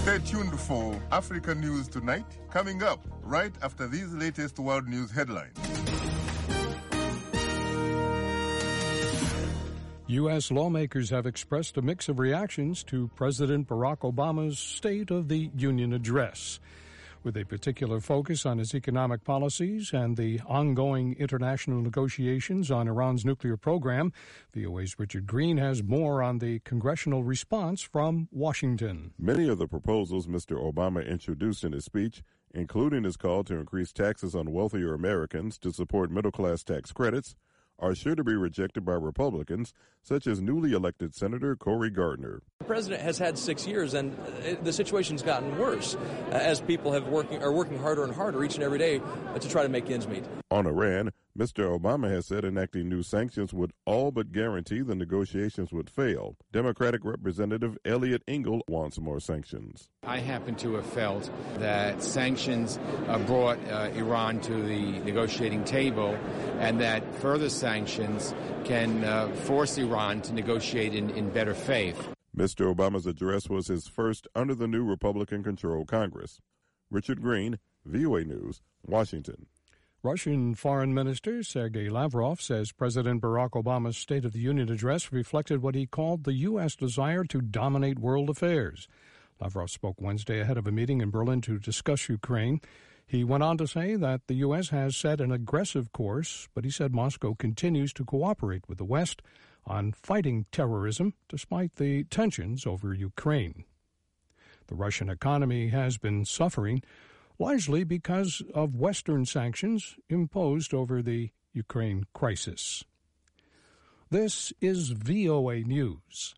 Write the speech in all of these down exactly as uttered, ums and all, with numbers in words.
Stay tuned for Africa News Tonight, coming up right after these latest world news headlines. U S lawmakers have expressed a mix of reactions to President Barack Obama's State of the Union address, with a particular focus on his economic policies and the ongoing international negotiations on Iran's nuclear program. V O A's Richard Green has more on the congressional response from Washington. Many of the proposals Mister Obama introduced in his speech, including his call to increase taxes on wealthier Americans to support middle-class tax credits, are sure to be rejected by Republicans, such as newly elected Senator Cory Gardner. The president has had six years, and the situation's gotten worse as people have working are working harder and harder each and every day to try to make ends meet. On Iran, Mister Obama has said enacting new sanctions would all but guarantee the negotiations would fail. Democratic Representative Eliot Engel wants more sanctions. I happen to have felt that sanctions uh, brought uh, Iran to the negotiating table, and that further sanctions can uh, force Iran to negotiate in, in better faith. Mister Obama's address was his first under the new Republican-controlled Congress. Richard Green, V O A News, Washington. Russian Foreign Minister Sergei Lavrov says President Barack Obama's State of the Union address reflected what he called the U S desire to dominate world affairs. Lavrov spoke Wednesday ahead of a meeting in Berlin to discuss Ukraine. He went on to say that the U S has set an aggressive course, but he said Moscow continues to cooperate with the West on fighting terrorism despite the tensions over Ukraine. The Russian economy has been suffering largely because of Western sanctions imposed over the Ukraine crisis. This is V O A News.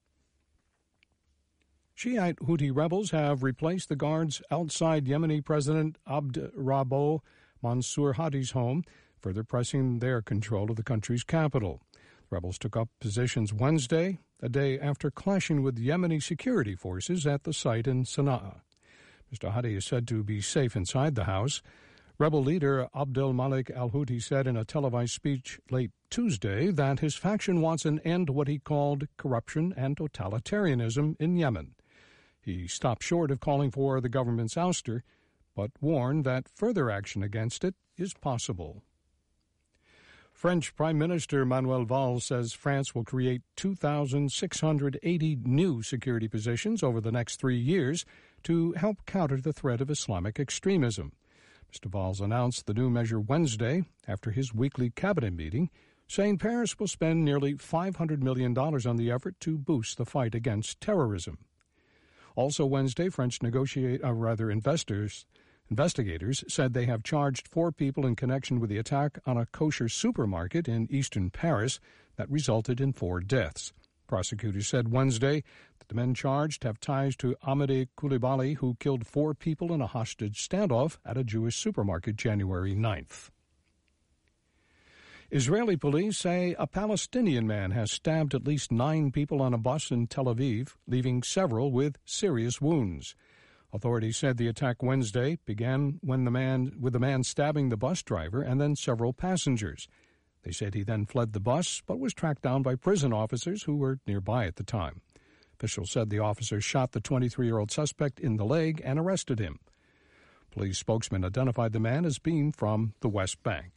Shiite Houthi rebels have replaced the guards outside Yemeni President Abd Rabbo Mansour Hadi's home, further pressing their control of the country's capital. The rebels took up positions Wednesday, a day after clashing with Yemeni security forces at the site in Sana'a. Mister Hadi is said to be safe inside the house. Rebel leader Abdel Malik al-Houthi said in a televised speech late Tuesday that his faction wants an end to what he called corruption and totalitarianism in Yemen. He stopped short of calling for the government's ouster, but warned that further action against it is possible. French Prime Minister Manuel Valls says France will create two thousand six hundred eighty new security positions over the next three years to help counter the threat of Islamic extremism. Mister Valls announced the new measure Wednesday after his weekly cabinet meeting, saying Paris will spend nearly five hundred million dollars on the effort to boost the fight against terrorism. Also Wednesday, French negotiate, uh, rather investors, investigators said they have charged four people in connection with the attack on a kosher supermarket in eastern Paris that resulted in four deaths. Prosecutors said Wednesday that the men charged have ties to Amadei Koulibaly, who killed four people in a hostage standoff at a Jewish supermarket January ninth. Israeli police say a Palestinian man has stabbed at least nine people on a bus in Tel Aviv, leaving several with serious wounds. Authorities said the attack Wednesday began when the man with the man stabbing the bus driver and then several passengers. They said he then fled the bus but was tracked down by prison officers who were nearby at the time. Officials said the officer shot the twenty-three-year-old suspect in the leg and arrested him. Police spokesman identified the man as being from the West Bank.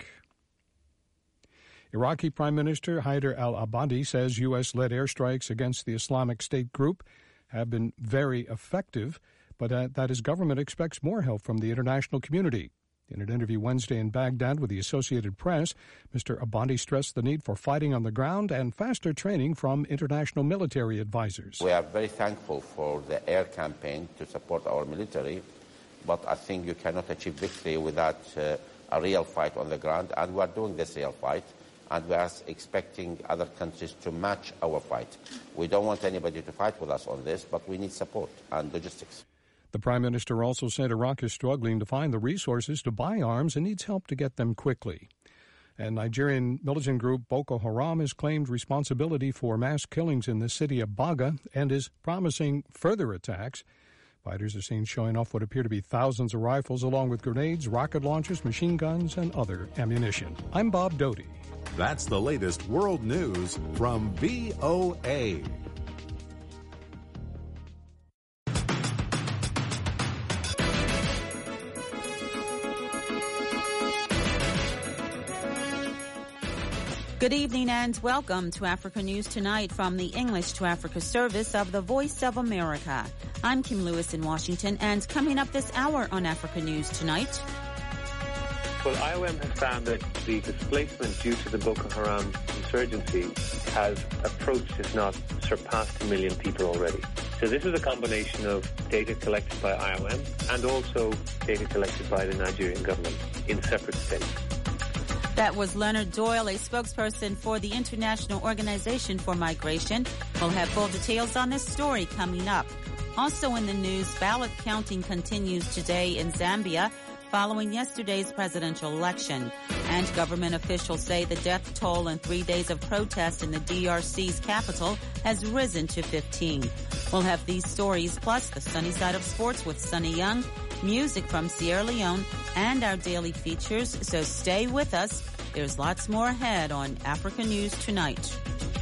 Iraqi Prime Minister Haider al-Abadi says U S-led airstrikes against the Islamic State group have been very effective, but uh, that his government expects more help from the international community. In an interview Wednesday in Baghdad with the Associated Press, Mister Abadi stressed the need for fighting on the ground and faster training from international military advisors. We are very thankful for the air campaign to support our military, but I think you cannot achieve victory without uh, a real fight on the ground, and we are doing this real fight. And we are expecting other countries to match our fight. We don't want anybody to fight with us on this, but we need support and logistics. The Prime Minister also said Iraq is struggling to find the resources to buy arms and needs help to get them quickly. And Nigerian militant group Boko Haram has claimed responsibility for mass killings in the city of Baga and is promising further attacks. Fighters are seen showing off what appear to be thousands of rifles along with grenades, rocket launchers, machine guns, and other ammunition. I'm Bob Doty. That's the latest world news from V O A. Good evening and welcome to Africa News Tonight from the English to Africa service of the Voice of America. I'm Kim Lewis in Washington, and coming up this hour on Africa News Tonight. Well, I O M has found that the displacement due to the Boko Haram insurgency has approached, if not surpassed, a million people already. So this is a combination of data collected by I O M and also data collected by the Nigerian government in separate states. That was Leonard Doyle, a spokesperson for the International Organization for Migration. We'll have full details on this story coming up. Also in the news, ballot counting continues today in Zambia following yesterday's presidential election. And government officials say the death toll in three days of protest in the D R C's capital has risen to fifteen. We'll have these stories, plus the sunny side of sports with Sunny Young, music from Sierra Leone, and our daily features. So stay with us. There's lots more ahead on Africa News Tonight.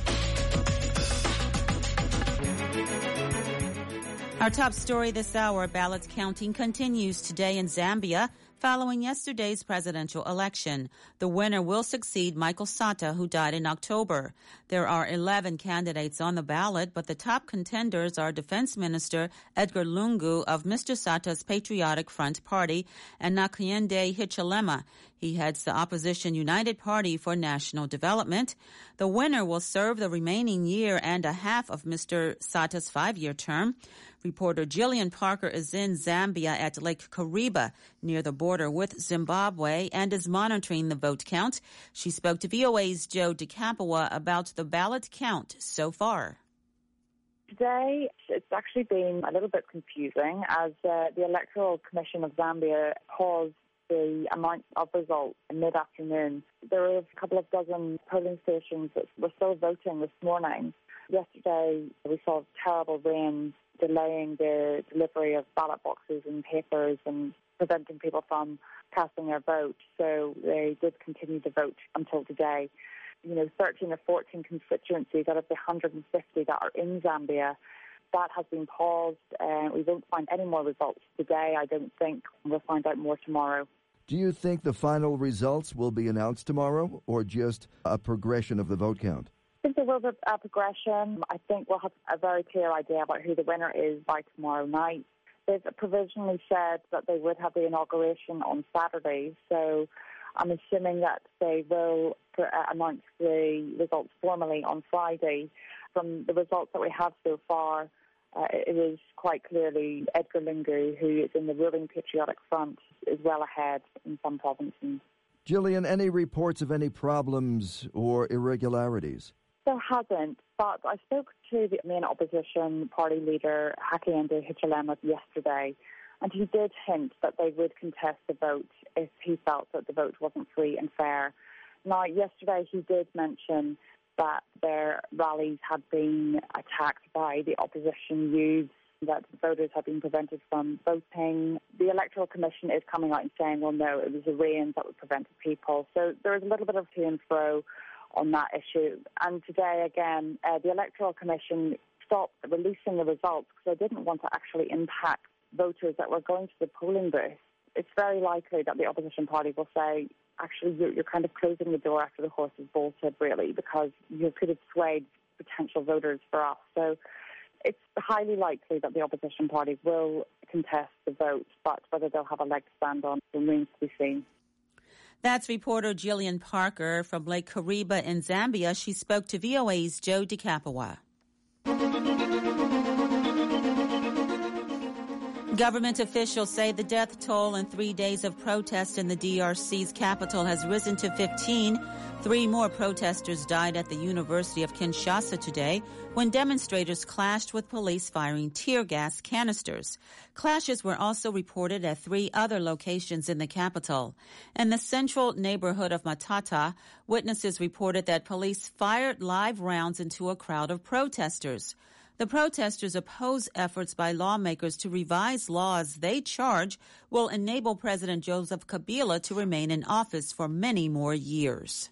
Our top story this hour, ballot counting continues today in Zambia following yesterday's presidential election. The winner will succeed Michael Sata, who died in October. There are eleven candidates on the ballot, but the top contenders are Defense Minister Edgar Lungu of Mister Sata's Patriotic Front Party and Hakainde Hichilema. He heads the opposition United Party for National Development. The winner will serve the remaining year and a half of Mister Sata's five-year term. Reporter Jillian Parker is in Zambia at Lake Kariba near the border with Zimbabwe and is monitoring the vote count. She spoke to V O A's Joe DeCapua about the ballot count so far. Today, it's actually been a little bit confusing as uh, the Electoral Commission of Zambia paused the amount of results in mid-afternoon. There were a couple of dozen polling stations that were still voting this morning. Yesterday, we saw terrible rains delaying the delivery of ballot boxes and papers and preventing people from casting their vote. So they did continue to vote until today. You know, thirteen or fourteen constituencies out of the one hundred fifty that are in Zambia, that has been paused. Uh, we won't find any more results today, I don't think. We'll find out more tomorrow. Do you think the final results will be announced tomorrow or just a progression of the vote count? I think there will be a progression. I think we'll have a very clear idea about who the winner is by tomorrow night. They've provisionally said that they would have the inauguration on Saturday, so I'm assuming that they will announce the results formally on Friday. From the results that we have so far, uh, it is quite clearly Edgar Lungu, who is in the ruling Patriotic Front, is well ahead in some provinces. Jillian, any reports of any problems or irregularities? There hasn't, but I spoke to the main opposition party leader, Hakainde Hichilema, yesterday, and he did hint that they would contest the vote if he felt that the vote wasn't free and fair. Now, yesterday he did mention that their rallies had been attacked by the opposition youths, that voters had been prevented from voting. The Electoral Commission is coming out and saying, well, no, it was the rain that would prevent people. So there is a little bit of to and fro on that issue. And today, again, uh, the Electoral Commission stopped releasing the results because they didn't want to actually impact voters that were going to the polling booth. It's very likely that the opposition party will say, actually, you're, you're kind of closing the door after the horse is bolted, really, because you could have swayed potential voters for us. So it's highly likely that the opposition party will contest the vote, but whether they'll have a leg to stand on remains to be seen. That's reporter Jillian Parker from Lake Kariba in Zambia. She spoke to V O A's Joe DeCapua. Government officials say the death toll in three days of protest in the D R C's capital has risen to fifteen. Three more protesters died at the University of Kinshasa today when demonstrators clashed with police firing tear gas canisters. Clashes were also reported at three other locations in the capital. In the central neighborhood of Matata, witnesses reported that police fired live rounds into a crowd of protesters. The protesters oppose efforts by lawmakers to revise laws they charge will enable President Joseph Kabila to remain in office for many more years.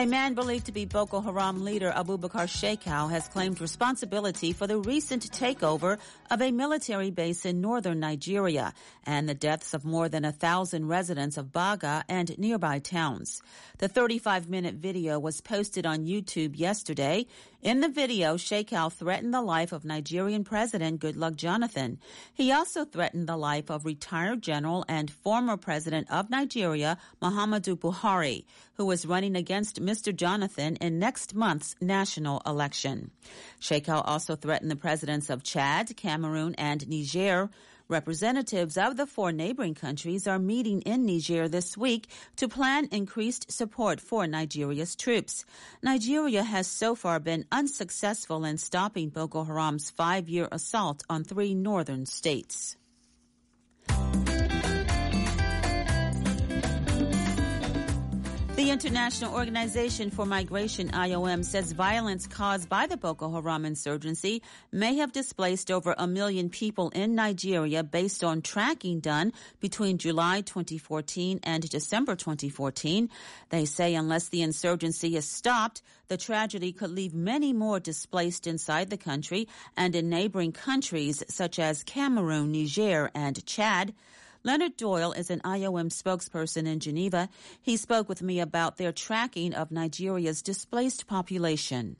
A man believed to be Boko Haram leader Abubakar Shekau has claimed responsibility for the recent takeover of a military base in northern Nigeria and the deaths of more than a thousand residents of Baga and nearby towns. The thirty-five minute video was posted on YouTube yesterday. In the video, Shekau threatened the life of Nigerian President Goodluck Jonathan. He also threatened the life of retired general and former president of Nigeria, Muhammadu Buhari, who was running against Mister Jonathan in next month's national election. Shekau also threatened the presidents of Chad, Cameroon, and Niger. Representatives of the four neighboring countries are meeting in Niger this week to plan increased support for Nigeria's troops. Nigeria has so far been unsuccessful in stopping Boko Haram's five-year assault on three northern states. The International Organization for Migration, I O M, says violence caused by the Boko Haram insurgency may have displaced over a million people in Nigeria based on tracking done between July twenty fourteen and December twenty fourteen. They say unless the insurgency is stopped, the tragedy could leave many more displaced inside the country and in neighboring countries such as Cameroon, Niger, and Chad. Leonard Doyle is an I O M spokesperson in Geneva. He spoke with me about their tracking of Nigeria's displaced population.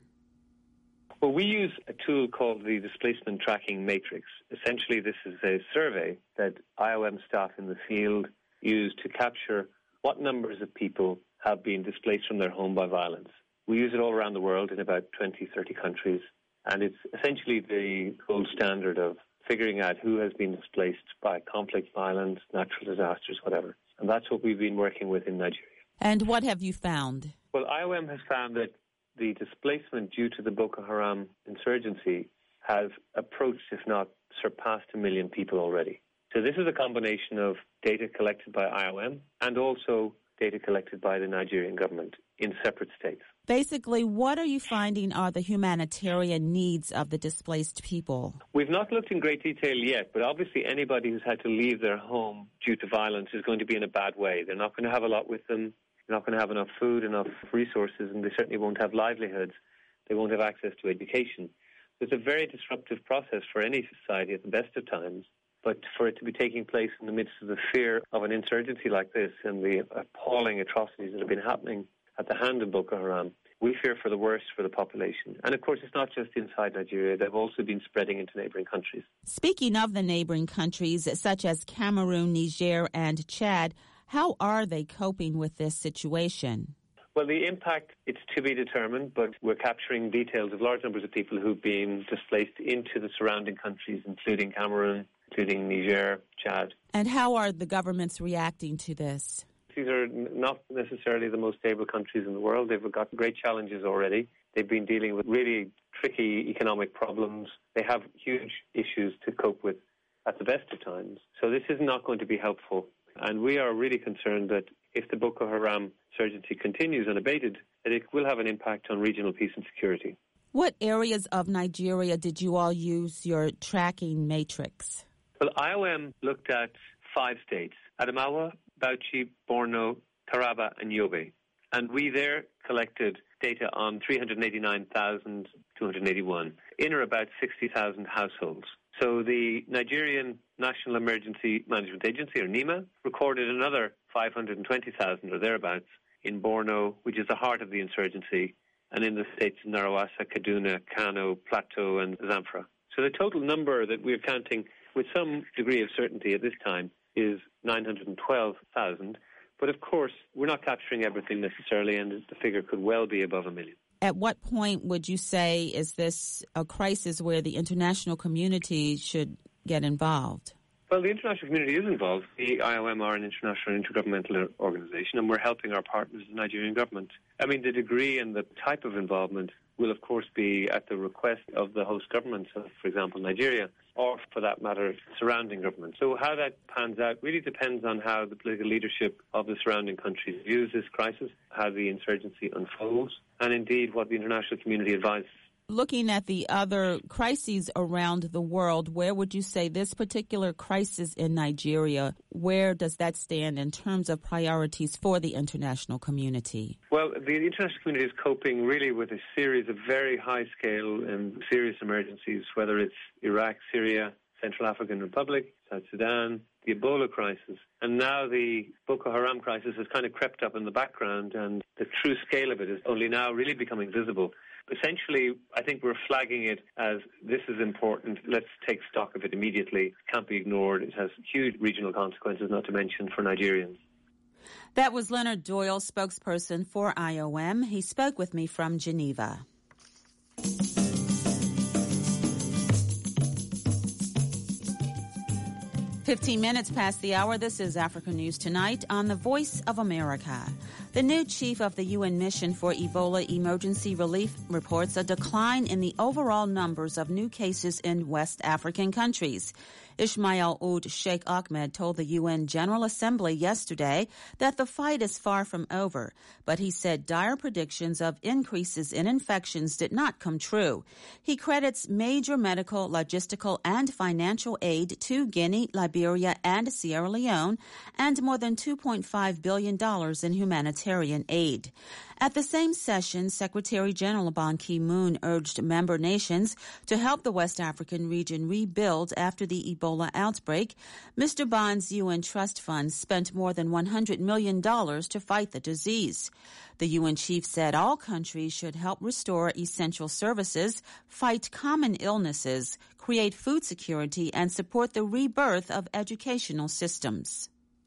Well, we use a tool called the Displacement Tracking Matrix. Essentially, this is a survey that I O M staff in the field use to capture what numbers of people have been displaced from their home by violence. We use it all around the world in about twenty, thirty countries, and it's essentially the gold standard of figuring out who has been displaced by conflict, violence, natural disasters, whatever. And that's what we've been working with in Nigeria. And what have you found? Well, I O M has found that the displacement due to the Boko Haram insurgency has approached, if not surpassed, a million people already. So this is a combination of data collected by I O M and also data collected by the Nigerian government in separate states. Basically, what are you finding are the humanitarian needs of the displaced people? We've not looked in great detail yet, but obviously anybody who's had to leave their home due to violence is going to be in a bad way. They're not going to have a lot with them. They're not going to have enough food, enough resources, and they certainly won't have livelihoods. They won't have access to education. It's a very disruptive process for any society at the best of times. But for it to be taking place in the midst of the fear of an insurgency like this and the appalling atrocities that have been happening at the hand of Boko Haram, we fear for the worst for the population. And of course, it's not just inside Nigeria. They've also been spreading into neighboring countries. Speaking of the neighboring countries, such as Cameroon, Niger, and Chad, how are they coping with this situation? Well, the impact, it's to be determined, but we're capturing details of large numbers of people who've been displaced into the surrounding countries, including Cameroon, including Niger, Chad. And how are the governments reacting to this? These are not necessarily the most stable countries in the world. They've got great challenges already. They've been dealing with really tricky economic problems. They have huge issues to cope with at the best of times. So this is not going to be helpful. And we are really concerned that if the Boko Haram insurgency continues unabated, that it will have an impact on regional peace and security. What areas of Nigeria did you all use your tracking matrix? Well, I O M looked at five states: Adamawa, Bauchi, Borno, Taraba, and Yobe. And we there collected data on three hundred eighty-nine thousand two hundred eighty-one, in or about sixty thousand households. So the Nigerian National Emergency Management Agency, or NEMA, recorded another five hundred twenty thousand or thereabouts in Borno, which is the heart of the insurgency, and in the states of Narawasa, Kaduna, Kano, Plateau, and Zamfara. So the total number that we're counting with some degree of certainty at this time is nine hundred twelve thousand. But of course, we're not capturing everything necessarily, and the figure could well be above a million. At what point would you say is this a crisis where the international community should get involved? Well, the international community is involved. The I O M are an international intergovernmental organization, and we're helping our partners, the Nigerian government. I mean, the degree and the type of involvement will, of course, be at the request of the host governments of, for example, Nigeria, or, for that matter, surrounding governments. So how that pans out really depends on how the political leadership of the surrounding countries views this crisis, how the insurgency unfolds, and indeed what the international community advises. Looking at the other crises around the world, where would you say this particular crisis in Nigeria, where does that stand in terms of priorities for the international community? Well, the international community is coping really with a series of very high-scale and serious emergencies, whether it's Iraq, Syria, Central African Republic, South Sudan, the Ebola crisis, and now the Boko Haram crisis has kind of crept up in the background, and the true scale of it is only now really becoming visible. Essentially, I think we're flagging it as this is important. Let's take stock of it immediately. It can't be ignored. It has huge regional consequences, not to mention for Nigerians. That was Leonard Doyle, spokesperson for I O M. He spoke with me from Geneva. Fifteen minutes past the hour, this is Africa News Tonight on the Voice of America. The new chief of the U N mission for Ebola emergency relief reports a decline in the overall numbers of new cases in West African countries. Ismail Oud Sheikh Ahmed told the U N General Assembly yesterday that the fight is far from over, but he said dire predictions of increases in infections did not come true. He credits major medical, logistical, and financial aid to Guinea, Liberia, and Sierra Leone, and more than two point five billion dollars in humanitarian aid. At the same session, Secretary General Ban Ki-moon urged member nations to help the West African region rebuild after the Ebola outbreak. Mister Ban's U N Trust Fund spent more than one hundred million dollars to fight the disease. The U N chief said all countries should help restore essential services, fight common illnesses, create food security, and support the rebirth of educational systems.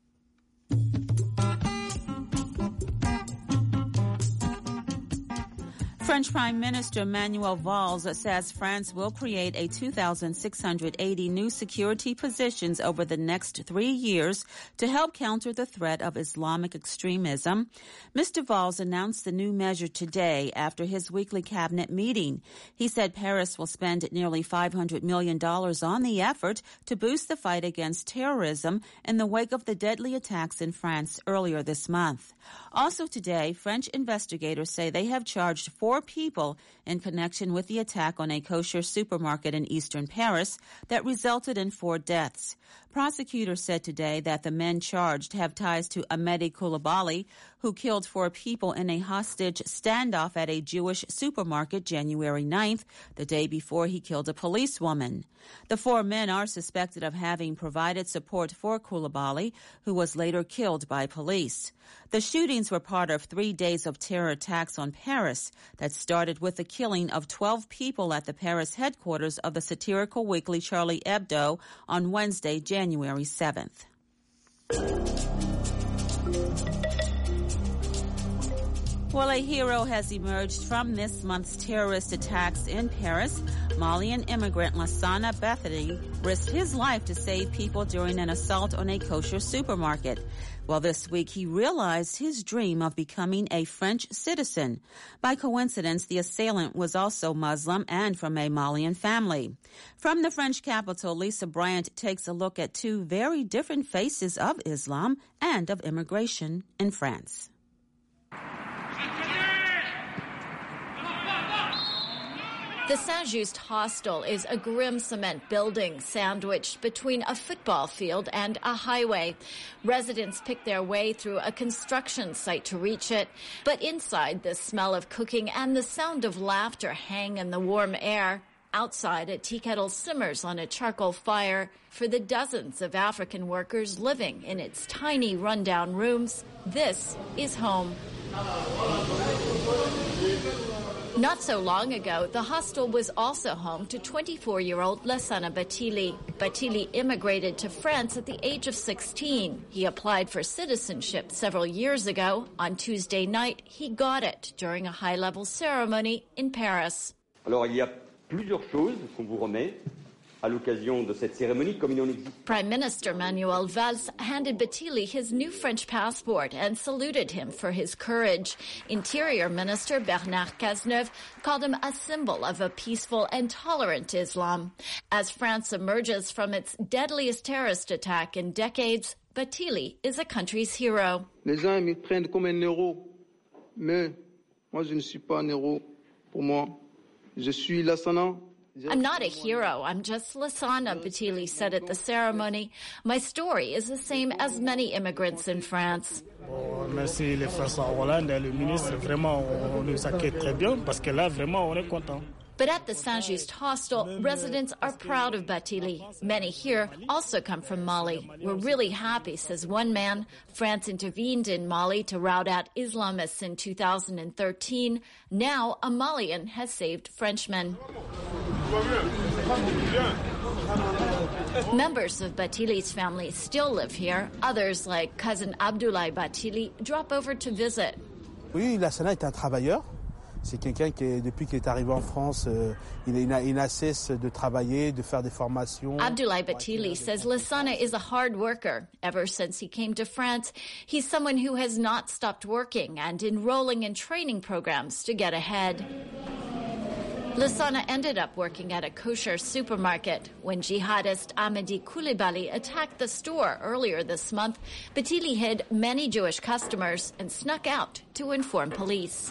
French Prime Minister Manuel Valls says France will create a two thousand six hundred eighty new security positions over the next three years to help counter the threat of Islamic extremism. Mister Valls announced the new measure today after his weekly cabinet meeting. He said Paris will spend nearly five hundred million dollars on the effort to boost the fight against terrorism in the wake of the deadly attacks in France earlier this month. Also today, French investigators say they have charged four people in connection with the attack on a kosher supermarket in eastern Paris that resulted in four deaths. Prosecutors said today that the men charged have ties to Ahmedi Koulibaly, who killed four people in a hostage standoff at a Jewish supermarket January ninth, the day before he killed a policewoman. The four men are suspected of having provided support for Koulibaly, who was later killed by police. The shootings were part of three days of terror attacks on Paris that started with the killing of twelve people at the Paris headquarters of the satirical weekly Charlie Hebdo on Wednesday, January seventh. Well, a hero has emerged from this month's terrorist attacks in Paris. Malian immigrant Lassana Bethany risked his life to save people during an assault on a kosher supermarket. Well, this week he realized his dream of becoming a French citizen. By coincidence, the assailant was also Muslim and from a Malian family. From the French capital, Lisa Bryant takes a look at two very different faces of Islam and of immigration in France. The Saint-Just hostel is a grim cement building sandwiched between a football field and a highway. Residents pick their way through a construction site to reach it. But inside, the smell of cooking and the sound of laughter hang in the warm air. Outside, a tea kettle simmers on a charcoal fire. For the dozens of African workers living in its tiny rundown rooms, this is home. Not so long ago, the hostel was also home to twenty-four-year-old Lassana Batili. Batili immigrated to France at the age of sixteen. He applied for citizenship several years ago. On Tuesday night, he got it during a high-level ceremony in Paris. Alors, il y a plusieurs choses qu'on vous remet à l'occasion de cette cérémonie, comme il en existe. Prime Minister Manuel Valls handed Batili his new French passport and saluted him for his courage. Interior Minister Bernard Cazeneuve called him a symbol of a peaceful and tolerant Islam. As France emerges from its deadliest terrorist attack in decades, Batili is a country's hero. Les gens me prennent comme un héros, mais moi je ne suis pas un héros. Pour moi, Je suis Lassana. I'm not a hero. I'm just Lassana, Bathily said at the ceremony. My story is the same as many immigrants in France. Merci les Français Hollande et le ministre. Vraiment, on nous accueille très bien parce que là, vraiment, on est content. But at the Saint-Just hostel, residents are proud of Bathily. Many here also come from Mali. We're really happy, says one man. France intervened in Mali to rout out Islamists in two thousand thirteen. Now a Malian has saved Frenchmen. Members of Bathily's family still live here. Others, like cousin Abdoulaye Bathily, drop over to visit. Oui, Lassana est un travailleur. C'est quelqu'un qui, depuis qu'il est arrivé en France, euh, il, il, il n'a cesse de travailler, de faire des formations. Abdoulaye Bathily says Lassana is a hard worker. Ever since he came to France, he's someone who has not stopped working and enrolling in training programs to get ahead. Lassana ended up working at a kosher supermarket. When jihadist Amedy Coulibaly attacked the store earlier this month, Bathily hid many Jewish customers and snuck out to inform police.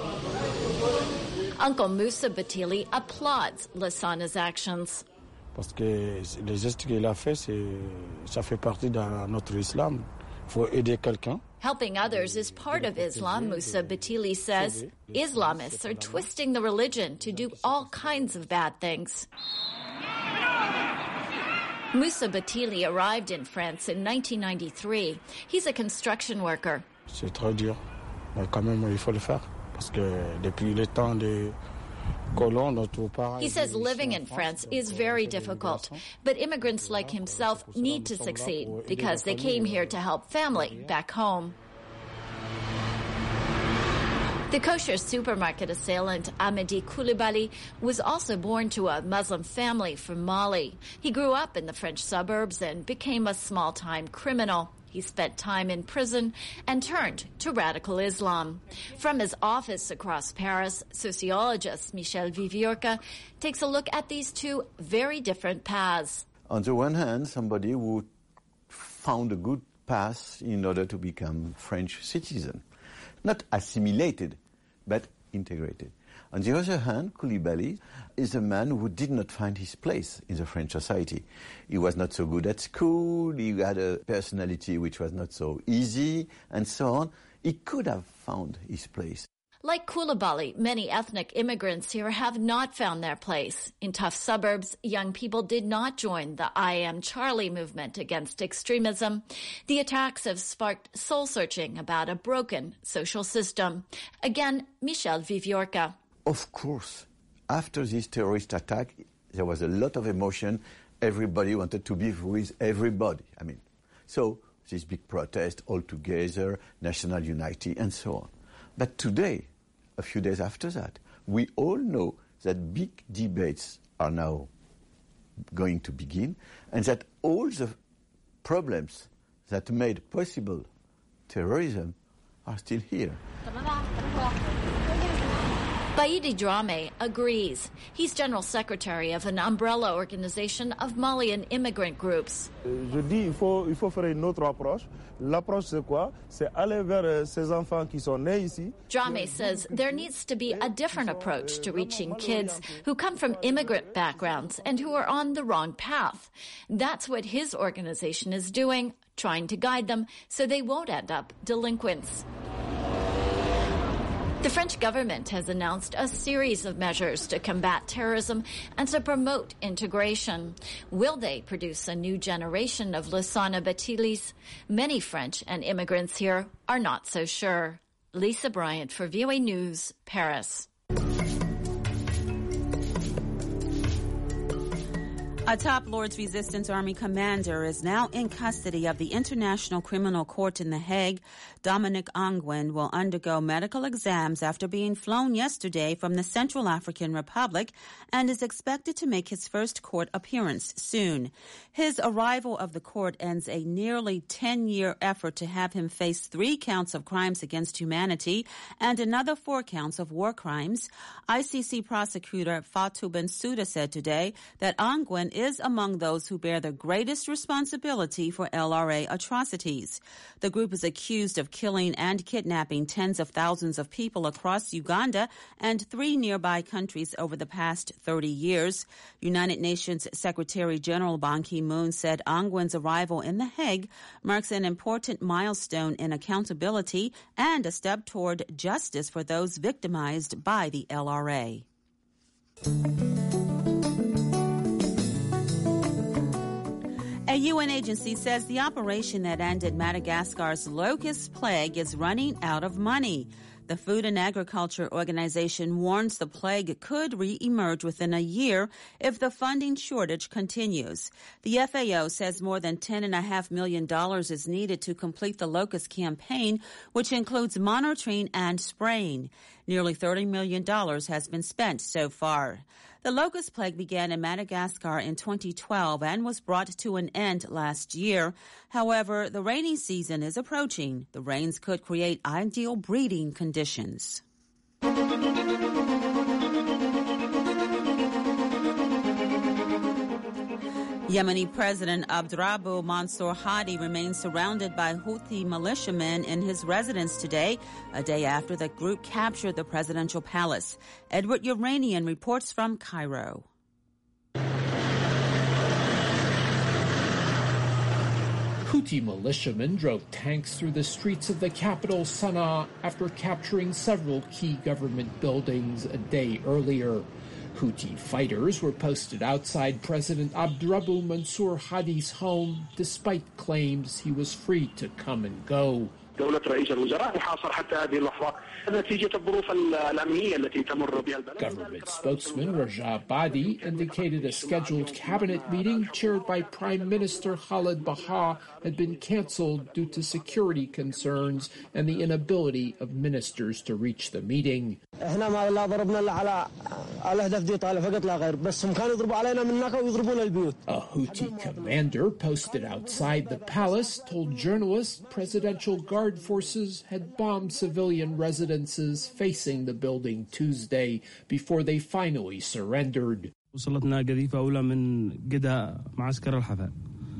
Uncle Moussa Bathily applauds Lassana's actions. Parce que les gestes qu'il a fait, ça fait partie de notre islam. Il faut aider quelqu'un. Helping others is part of Islam, Moussa Bathily says. Islamists are twisting the religion to do all kinds of bad things. Moussa Bathily arrived in France in nineteen ninety-three. He's a construction worker. C'est très dur, mais quand même il faut le faire. Parce que depuis le temps des colons, notre parents. He says living in France is very difficult, but immigrants like himself need to succeed because they came here to help family back home. The kosher supermarket assailant Amedy Coulibaly was also born to a Muslim family from Mali. He grew up in the French suburbs and became a small-time criminal. He spent time in prison and turned to radical Islam. From his office across Paris, sociologist Michel Viviorca takes a look at these two very different paths. On the one hand, somebody who found a good path in order to become French citizen. Not assimilated, but integrated. On the other hand, Coulibaly is a man who did not find his place in the French society. He was not so good at school, he had a personality which was not so easy, and so on. He could have found his place. Like Coulibaly, many ethnic immigrants here have not found their place. In tough suburbs, young people did not join the I Am Charlie movement against extremism. The attacks have sparked soul-searching about a broken social system. Again, Michel Viviorca. Of course, after this terrorist attack, there was a lot of emotion. Everybody wanted to be with everybody. I mean, so this big protest all together, national unity, and so on. But today, a few days after that, we all know that big debates are now going to begin, and that all the problems that made possible terrorism are still here. Baïdi Dramé agrees. He's general secretary of an umbrella organization of Malian immigrant groups. Je dis il faut il faut faire une autre approche. L'approche c'est quoi? C'est aller vers ces enfants qui sont nés ici. Dramé says there needs to be a different approach to reaching kids who come from immigrant backgrounds and who are on the wrong path. That's what his organization is doing, trying to guide them so they won't end up delinquents. The French government has announced a series of measures to combat terrorism and to promote integration. Will they produce a new generation of Lassana Bathilys? Many French and immigrants here are not so sure. Lisa Bryant for V O A News, Paris. A top Lord's Resistance Army commander is now in custody of the International Criminal Court in The Hague. Dominic Ongwen will undergo medical exams after being flown yesterday from the Central African Republic and is expected to make his first court appearance soon. His arrival of the court ends a nearly ten-year effort to have him face three counts of crimes against humanity and another four counts of war crimes. I C C prosecutor Fatou Bensouda said today that Ongwen is among those who bear the greatest responsibility for L R A atrocities. The group is accused of killing and kidnapping tens of thousands of people across Uganda and three nearby countries over the past thirty years. United Nations Secretary General Ban Ki-moon said Ongwen's arrival in The Hague marks an important milestone in accountability and a step toward justice for those victimized by the L R A. A U N agency says the operation that ended Madagascar's locust plague is running out of money. The Food and Agriculture Organization warns the plague could re-emerge within a year if the funding shortage continues. The F A O says more than ten point five million dollars is needed to complete the locust campaign, which includes monitoring and spraying. Nearly thirty million dollars has been spent so far. The locust plague began in Madagascar in twenty twelve and was brought to an end last year. However, the rainy season is approaching. The rains could create ideal breeding conditions. Yemeni President Abdurabu Mansour Hadi remains surrounded by Houthi militiamen in his residence today, a day after the group captured the presidential palace. Edward Uranian reports from Cairo. Houthi militiamen drove tanks through the streets of the capital, Sana'a, after capturing several key government buildings a day earlier. Houthi fighters were posted outside President Abdurabu Mansour Hadi's home, despite claims he was free to come and go. دولة رئيس الوزراء محاصر حتى هذه اللحظة نتيجة الظروف الأمنية التي تمر بها البلد. Government spokesman Raja Badi indicated a scheduled cabinet meeting chaired by Prime Minister Khaled Baha had been cancelled due to security concerns and the inability of ministers to reach the meeting. احنا ما لا ضربنا الا على على هدف دي طالع فقط لا غير بس هم كانوا يضربوا علينا من هناك ويضربون البيوت. A Houthi commander posted outside the palace told journalists presidential guard forces had bombed civilian residences facing the building Tuesday before they finally surrendered. وصلتنا قذيفة أولى من قدها معسكر الحفا.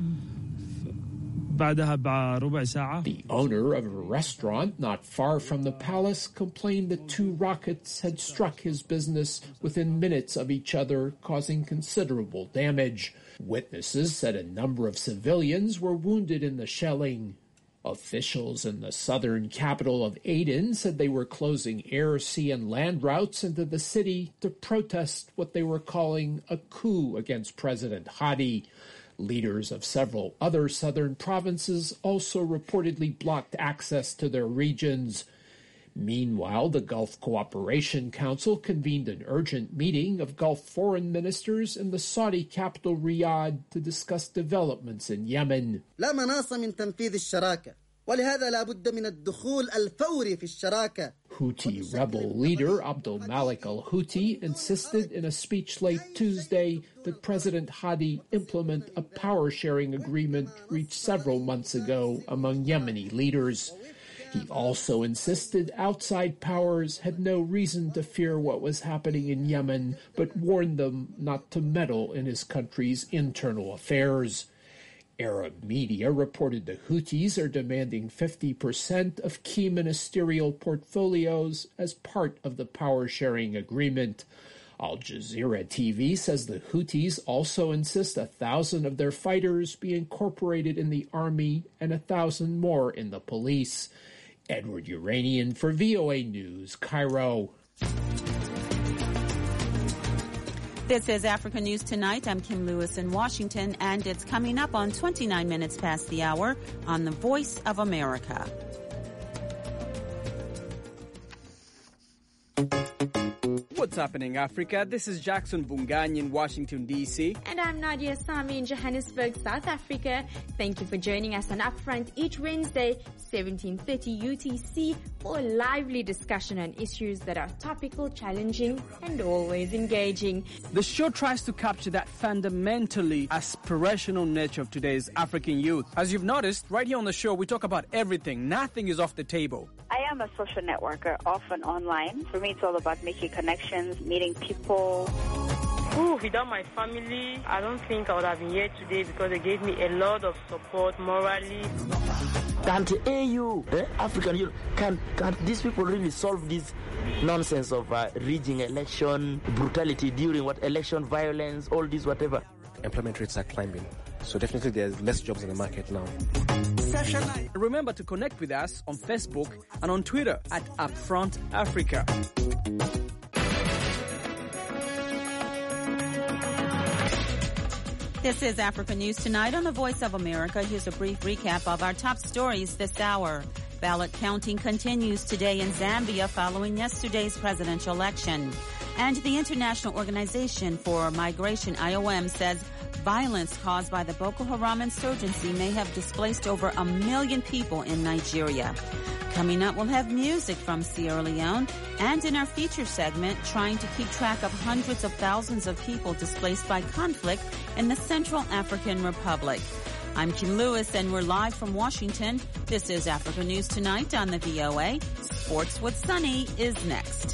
The owner of a restaurant not far from the palace complained that two rockets had struck his business within minutes of each other, causing considerable damage. Witnesses said a number of civilians were wounded in the shelling. Officials in the southern capital of Aden said they were closing air, sea, and land routes into the city to protest what they were calling a coup against President Hadi. Leaders of several other southern provinces also reportedly blocked access to their regions. Meanwhile, the Gulf Cooperation Council convened an urgent meeting of Gulf foreign ministers in the Saudi capital Riyadh to discuss developments in Yemen. لا مناص من تنفيذ الشراكة ولهذا لا بد من الدخول الفوري في الشراكة. Houthi rebel leader Abdul Malik al-Houthi insisted in a speech late Tuesday that President Hadi implement a power-sharing agreement reached several months ago among Yemeni leaders. He also insisted outside powers had no reason to fear what was happening in Yemen, but warned them not to meddle in his country's internal affairs. Arab media reported the Houthis are demanding fifty percent of key ministerial portfolios as part of the power-sharing agreement. Al Jazeera T V says the Houthis also insist a thousand of their fighters be incorporated in the army and a thousand more in the police. Edward Uranian for V O A News, Cairo. This is Africa News Tonight. I'm Kim Lewis in Washington, and it's coming up on twenty-nine minutes past the hour on the Voice of America. What's happening, Africa? This is Jackson Bungany in Washington, D C And I'm Nadia Sami in Johannesburg, South Africa. Thank you for joining us on Upfront each Wednesday, seventeen thirty U T C, for a lively discussion on issues that are topical, challenging, and always engaging. The show tries to capture that fundamentally aspirational nature of today's African youth. As you've noticed, right here on the show, we talk about everything. Nothing is off the table. I am a social networker, often online. For me, it's all about making connections, meeting people. Ooh, without my family, I don't think I would have been here today because they gave me a lot of support morally. Can't A U, eh, African Union, can, can these people really solve this nonsense of uh, rigging election, brutality during what election, violence, all this, whatever? Employment rates are climbing, so definitely there's less jobs in the market now. Remember to connect with us on Facebook and on Twitter at Upfront Africa. This is Africa News Tonight on the Voice of America. Here's a brief recap of our top stories this hour. Ballot counting continues today in Zambia following yesterday's presidential election. And the International Organization for Migration, I O M, says violence caused by the Boko Haram insurgency may have displaced over a million people in Nigeria. Coming up, we'll have music from Sierra Leone, and in our feature segment, trying to keep track of hundreds of thousands of people displaced by conflict in the Central African Republic. I'm Kim Lewis, and we're live from Washington. This is Africa News Tonight on the V O A. Sports with Sunny is next.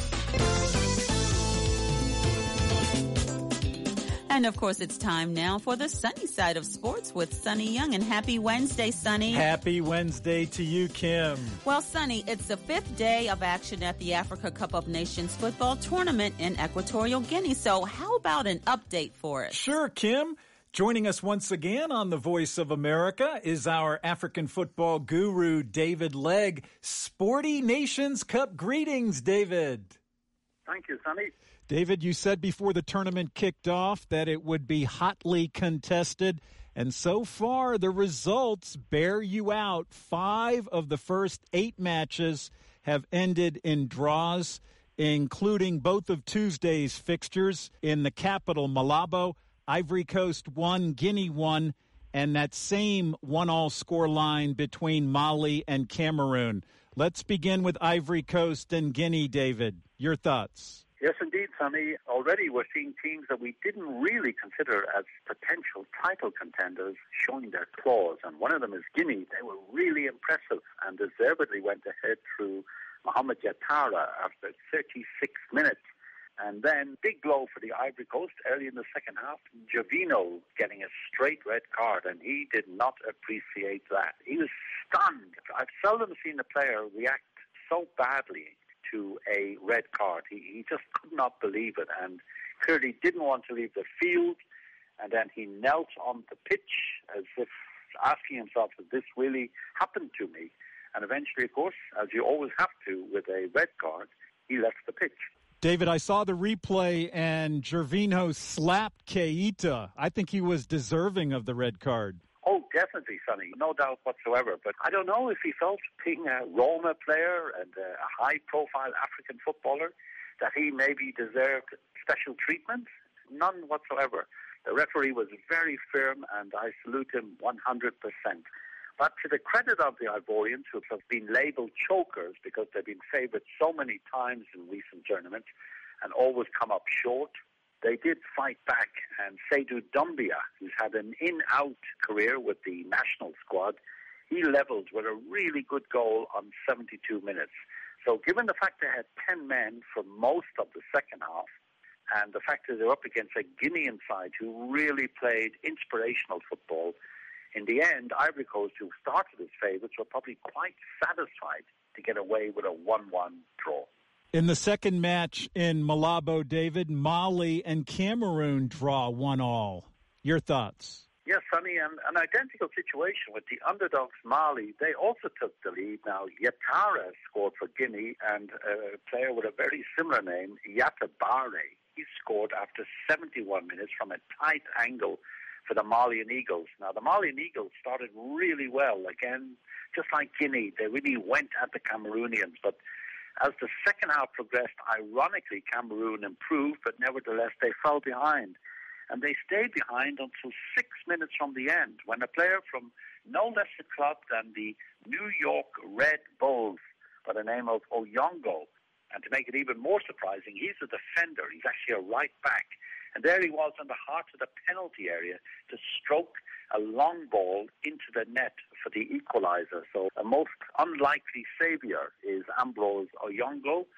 And, of course, it's time now for the sunny side of sports with Sunny Young. And happy Wednesday, Sunny. Happy Wednesday to you, Kim. Well, Sunny, it's the fifth day of action at the Africa Cup of Nations football tournament in Equatorial Guinea. So how about an update for us? Sure, Kim. Joining us once again on the Voice of America is our African football guru, David Legg. Sporty Nations Cup greetings, David. Thank you, Sunny. David, you said before the tournament kicked off that it would be hotly contested, and so far the results bear you out. Five of the first eight matches have ended in draws, including both of Tuesday's fixtures in the capital, Malabo. Ivory Coast won, Guinea won, and that same one-all score line between Mali and Cameroon. Let's begin with Ivory Coast and Guinea, David. Your thoughts? Yes, indeed, Sonny. Already we're seeing teams that we didn't really consider as potential title contenders showing their claws. And one of them is Guinea. They were really impressive and deservedly went ahead through Mohamed Yattara after thirty-six minutes. And then big blow for the Ivory Coast early in the second half. Gervinho getting a straight red card, and he did not appreciate that. He was stunned. I've seldom seen a player react so badly to a red card. He, he just could not believe it and clearly didn't want to leave the field. And then he knelt on the pitch as if asking himself, has this really happened to me? And eventually, of course, as you always have to with a red card, he left the pitch. David, I saw the replay and Gervinho slapped Keita. I think he was deserving of the red card. Oh, definitely, Sonny. No doubt whatsoever. But I don't know if he felt, being a Roma player and a high-profile African footballer, that he maybe deserved special treatment. None whatsoever. The referee was very firm, and I salute him one hundred percent. But to the credit of the Ivorians, who have been labelled chokers because they've been favoured so many times in recent tournaments and always come up short, they did fight back, and Seydou Doumbia, who's had an in-out career with the national squad, he levelled with a really good goal on seventy-two minutes. So given the fact they had ten men for most of the second half, and the fact that they're up against a Guinean side who really played inspirational football, in the end, Ivory Coast, who started as favourites, were probably quite satisfied to get away with a one one draw. In the second match in Malabo, David, Mali and Cameroon draw one all. Your thoughts? Yes, Sonny, and an identical situation with the underdogs Mali. They also took the lead. Now, Yattara scored for Guinea, and a player with a very similar name, Yatabare, he scored after seventy-one minutes from a tight angle for the Malian Eagles. Now, the Malian Eagles started really well. Again, just like Guinea, they really went at the Cameroonians, but as the second half progressed, ironically, Cameroon improved, but nevertheless, they fell behind. And they stayed behind until six minutes from the end, when a player from no less a club than the New York Red Bulls, by the name of Oyongo, and to make it even more surprising, he's a defender. He's actually a right back. And there he was in the heart of the penalty area to stroke a long ball into the net for the equalizer. So a most unlikely saviour is Ambrose Oyongo,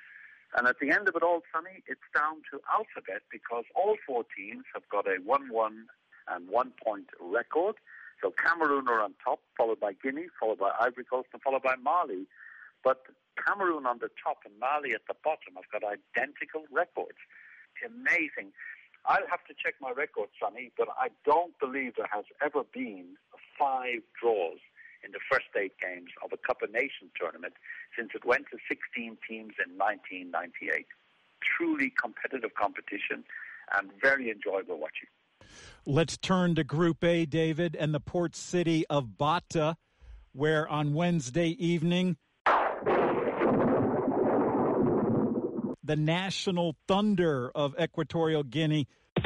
And at the end of it all, Sonny, it's down to alphabet because all four teams have got a one one and one-point record. So Cameroon are on top, followed by Guinea, followed by Ivory Coast, and followed by Mali. But Cameroon on the top and Mali at the bottom have got identical records. It's amazing. I'll have to check my record, Sonny, but I don't believe there has ever been five draws in the first eight games of a Cup of Nations tournament since it went to sixteen teams in nineteen ninety-eight. Truly competitive competition and very enjoyable watching. Let's turn to Group A, David, and the port city of Bata, where on Wednesday evening, the National Thunder of Equatorial Guinea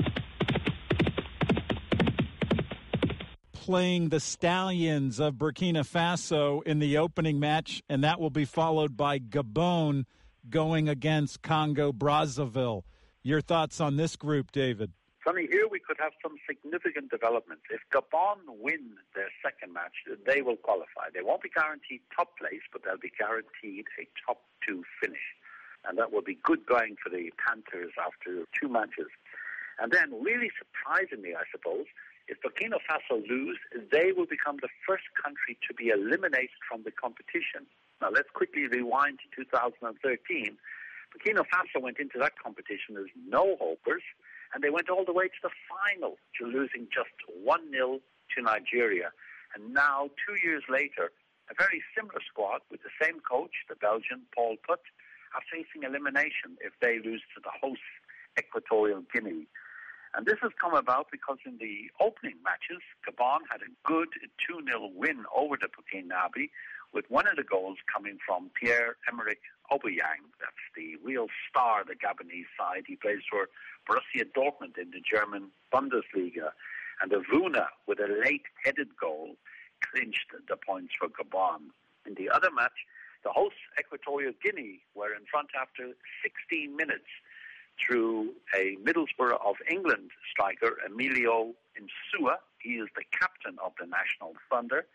playing the Stallions of Burkina Faso in the opening match, and that will be followed by Gabon going against Congo-Brazzaville. Your thoughts on this group, David? Sonny, here we could have some significant developments. If Gabon win their second match, they will qualify. They won't be guaranteed top place, but they'll be guaranteed a top two finish. And that will be good going for the Panthers after two matches. And then, really surprisingly, I suppose, if Burkina Faso lose, they will become the first country to be eliminated from the competition. Now, let's quickly rewind to two thousand thirteen. Burkina Faso went into that competition as no-hopers, and they went all the way to the final, to losing just one nil to Nigeria. And now, two years later, a very similar squad with the same coach, the Belgian Paul Put, are facing elimination if they lose to the host Equatorial Guinea. And this has come about because in the opening matches, Gabon had a good two nil win over the Burkinabe, with one of the goals coming from Pierre-Emerick Aubameyang. That's the real star of the Gabonese side. He plays for Borussia Dortmund in the German Bundesliga. And Avuna, with a late-headed goal, clinched the points for Gabon. In the other match, the hosts, Equatorial Guinea, were in front after sixteen minutes through a Middlesbrough of England striker, Emilio Insua. He is the captain of the National Thunder.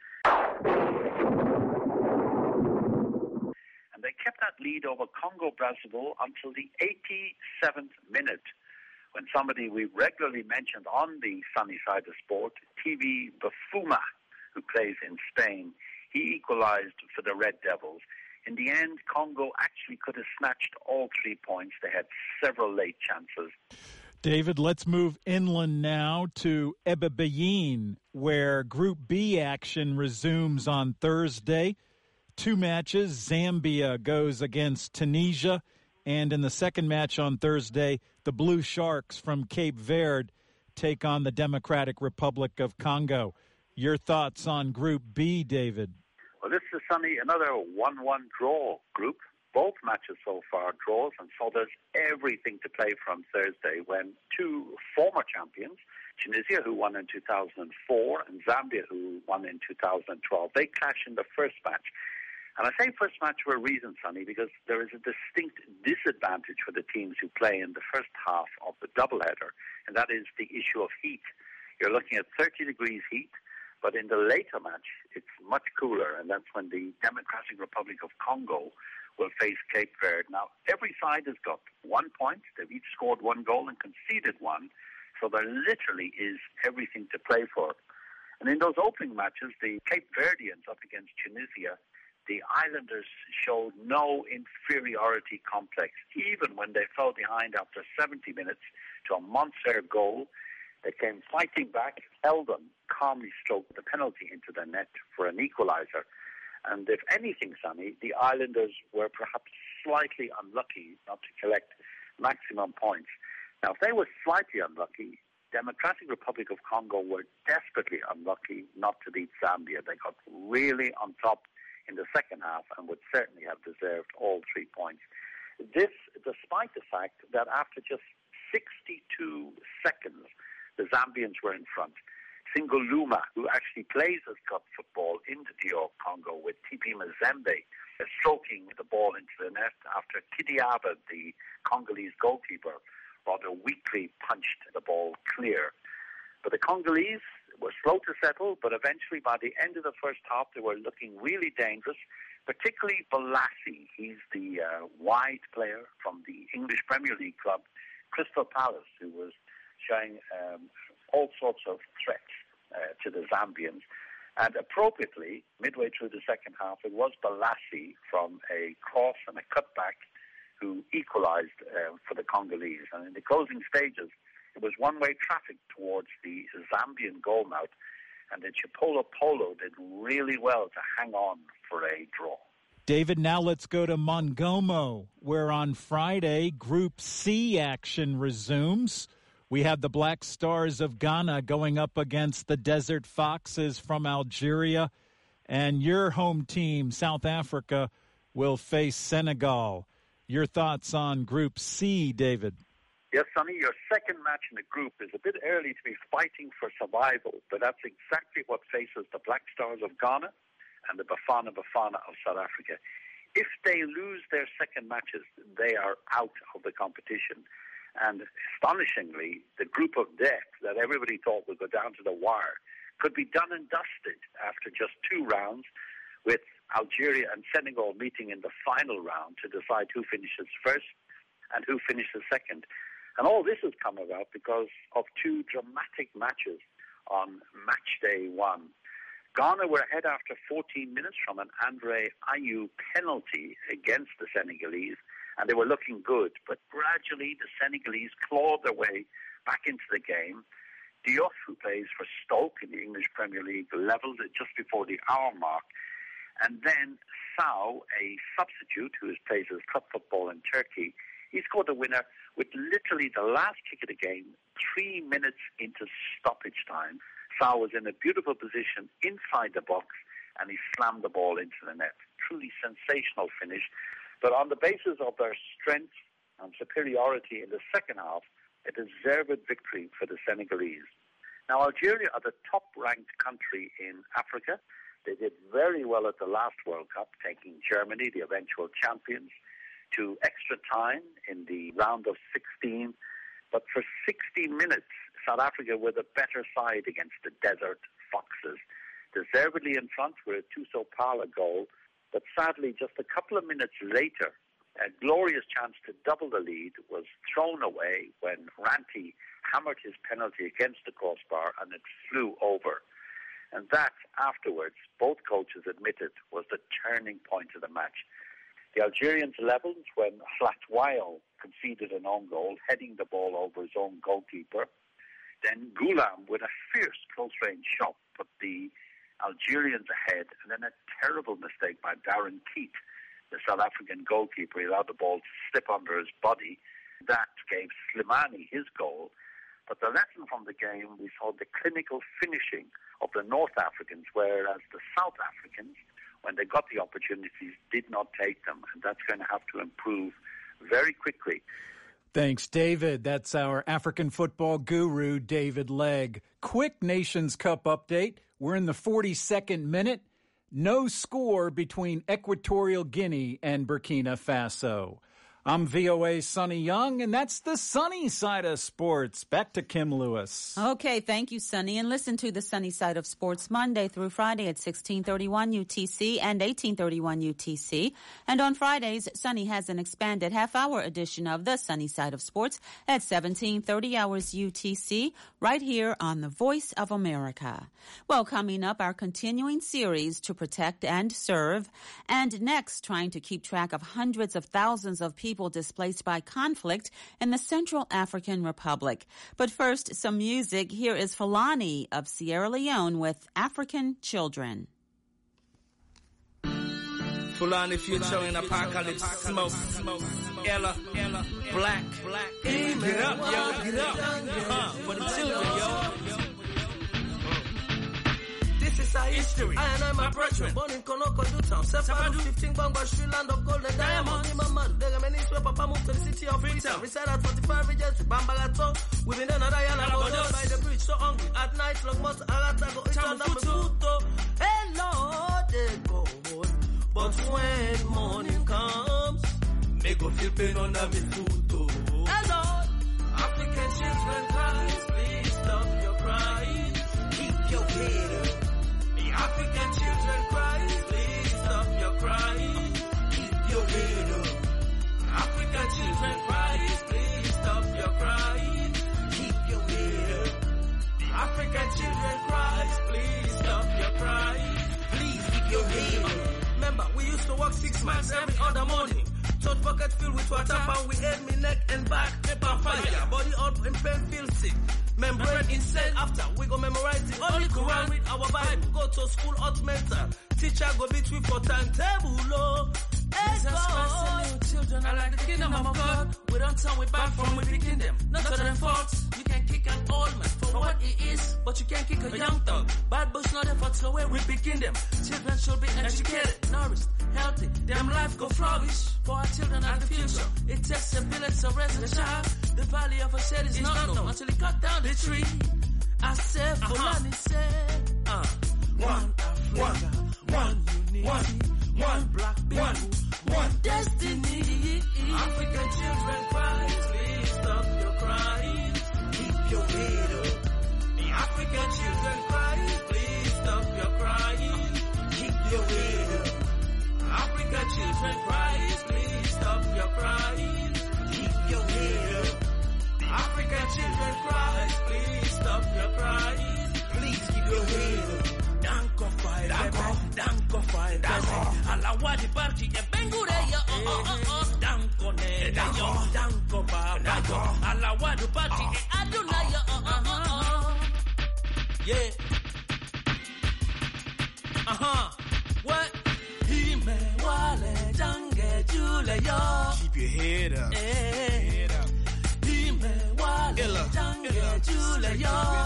And they kept that lead over Congo-Brazzaville until the eighty-seventh minute, when somebody we regularly mentioned on the sunny side of sport, T V Bafuma, who plays in Spain, he equalized for the Red Devils. In the end, Congo actually could have snatched all three points. They had several late chances. David, let's move inland now to Ebeba, where Group B action resumes on Thursday. Two matches. Zambia goes against Tunisia. And in the second match on Thursday, the Blue Sharks from Cape Verde take on the Democratic Republic of Congo. Your thoughts on Group B, David? Well, this is, Sonny, another one one draw group. Both matches so far draws, and so there's everything to play from Thursday when two former champions, Tunisia, who won in two thousand four, and Zambia, who won in two thousand twelve, they clash in the first match. And I say first match for a reason, Sonny, because there is a distinct disadvantage for the teams who play in the first half of the doubleheader, and that is the issue of heat. You're looking at thirty degrees heat, but in the later match, it's much cooler, and that's when the Democratic Republic of Congo will face Cape Verde. Now, every side has got one point. They've each scored one goal and conceded one, so there literally is everything to play for. And in those opening matches, the Cape Verdeans up against Tunisia, the Islanders showed no inferiority complex, even when they fell behind after seventy minutes to a Monser goal. They came fighting back. Eldon calmly stroked the penalty into the net for an equalizer. And if anything, Sonny, the Islanders were perhaps slightly unlucky not to collect maximum points. Now, if they were slightly unlucky, Democratic Republic of Congo were desperately unlucky not to beat Zambia. They got really on top in the second half and would certainly have deserved all three points. This, despite the fact that after just sixty-two seconds, the Zambians were in front. Singoluma, who actually plays as cup football in the D R Congo with T P Mazembe, stroking the ball into the net after Kidiaba, the Congolese goalkeeper, rather weakly punched the ball clear. But the Congolese were slow to settle, but eventually by the end of the first half, they were looking really dangerous. particularly Balassi. He's the uh, wide player from the English Premier League club, Crystal Palace, who was showing um, all sorts of threats uh, to the Zambians. And appropriately, midway through the second half, it was Balassi from a cross and a cutback who equalized uh, for the Congolese. And in the closing stages, it was one-way traffic towards the Zambian goal mouth, and the Chipolo Polo did really well to hang on for a draw. David, now let's go to Mongomo, where on Friday, Group C action resumes. We have the Black Stars of Ghana going up against the Desert Foxes from Algeria, and your home team, South Africa, will face Senegal. Your thoughts on Group C, David? Yes, Sonny, your second match in the group is a bit early to be fighting for survival, but that's exactly what faces the Black Stars of Ghana and the Bafana Bafana of South Africa. If they lose their second matches, they are out of the competition. And astonishingly, the group of death that everybody thought would go down to the wire could be done and dusted after just two rounds, with Algeria and Senegal meeting in the final round to decide who finishes first and who finishes second. And all this has come about because of two dramatic matches on match day one. Ghana were ahead after fourteen minutes from an Andre Ayew penalty against the Senegalese, and they were looking good. But gradually, the Senegalese clawed their way back into the game. Diouf, who plays for Stoke in the English Premier League, levelled it just before the hour mark. And then Sow, a substitute who plays his club football in Turkey, he scored the winner with literally the last kick of the game, three minutes into stoppage time. Sow was in a beautiful position inside the box, and he slammed the ball into the net. Truly sensational finish. But on the basis of their strength and superiority in the second half, a deserved victory for the Senegalese. Now, Algeria are the top-ranked country in Africa. They did very well at the last World Cup, taking Germany, the eventual champions, to extra time in the round of sixteen. But for sixty minutes, South Africa were the better side against the Desert Foxes. Deservedly in front with a Tuso Pala goal, but sadly just a couple of minutes later, a glorious chance to double the lead was thrown away when Ranty hammered his penalty against the crossbar and it flew over. And that, afterwards, both coaches admitted was the turning point of the match. The Algerians levelled when Flatwile conceded an own goal, heading the ball over his own goalkeeper. Then Goulam, with a fierce close-range shot, put the Algerians ahead, and then a terrible mistake by Darren Keat, the South African goalkeeper. He allowed the ball to slip under his body. That gave Slimani his goal. But the lesson from the game, we saw the clinical finishing of the North Africans, whereas the South Africans, when they got the opportunities, did not take them. And that's going to have to improve very quickly. Thanks, David. That's our African football guru, David Legg. Quick Nations Cup update. We're in the forty-second minute. No score between Equatorial Guinea and Burkina Faso. I'm V O A's Sonny Young, and that's the sunny side of sports. Back to Kim Lewis. Okay, thank you, Sonny. And listen to the sunny side of sports Monday through Friday at sixteen thirty-one U T C and eighteen thirty-one U T C. And on Fridays, Sonny has an expanded half-hour edition of the sunny side of sports at seventeen thirty hours U T C, right here on the Voice of America. Well, coming up, our continuing series to protect and serve. And next, trying to keep track of hundreds of thousands of people People displaced by conflict in the Central African Republic. But first, some music. Here is Fulani of Sierra Leone with African Children. Fulani future in apocalypse smoke. Ella, Ella, black. Get up, yo, get up. Uh, for the children, yo. This is our history. I and I, my brethren, born in Konoko, Newtown, seven fifteen Bangba, Sri Land of gold and diamond. In my mother, they remain where Papa moved to the city of Freetown. Reside at forty-five regions with Bambalato. Within another Yana, by the bridge, so hungry. At night, long months, Arata go, it's on the Futo. Hello, they go. But when morning comes, me go feel pain under me foot. Hello, African children cries, please stop your crying. Keep your head up. African children cry, please stop your crying. remember, we used to walk six miles every other morning. Third pocket filled with water, and we ate me neck and back, paper fire. Body up in pain, feel sick. Membrane insane after we go memorize the Holy Quran with our Bible. Go to school hot mental. Teacher go beat we for timetable. Oh, Jesus Christ and little children are like the kingdom of God. We don't turn we back from we begin them. Not to them faults. You can kick an old man for what he is, but you can't kick a young dog. Bad bush not effort, so where we begin them. Children should be educated, nourished, healthy. Them life go flourish. For our children are the future. It takes a village to raise a child. The valley of a shed is not known until he cut down the tree. I said, Fulani said, uh, one Africa, one unity, one black people, one, one destiny. African children cry, please stop your crying. Keep your head up. The African children cry, please stop your crying. Keep your head up. African children cry, please stop your crying. Keep your head up. African children cry, please stop your crying. Please keep your head up. Danko fight, Danko, Danko fight, Danko. Alawadi party e bengure ya oh oh oh oh. Danko ne, Danko, Danko ba, Danko. Alawadi party e aduna ya oh oh oh oh. Yeah. Uh huh. What? He me wale jange jule yo. Keep your head up. Head up. He me wale jange jule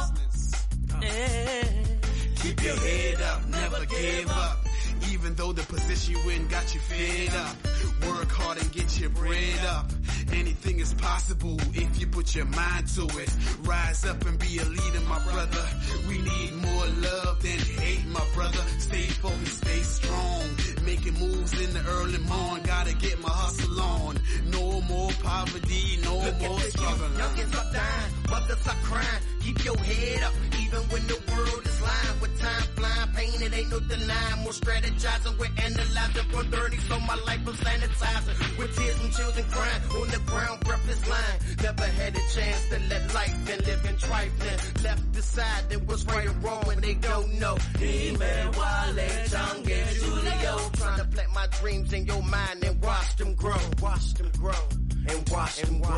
yo. Eh. Keep your head up, never give up. Even though the position you in got you fed up. Work hard and get your bread up. Anything is possible if you put your mind to it. Rise up and be a leader, my brother. We need more love than hate, my brother. Stay focused, stay strong. Making moves in the early morning. Gotta get my hustle on. No more poverty, no Look more struggle. Youngins are dying, mothers are crying. Keep your head up, even when the world is lying. With time flying, pain, it ain't no denying. More strategizing, we're analyzing. From thirty, so my life I'm sanitizing. With tears from children crying on the ground, breathless lying. Never had a chance to let life and live in trifling. Left deciding what's right or wrong when they don't know. Even while they tongue and Julio. Trying to plant my dreams in your mind and watch them grow. Watch them grow. And watch them grow.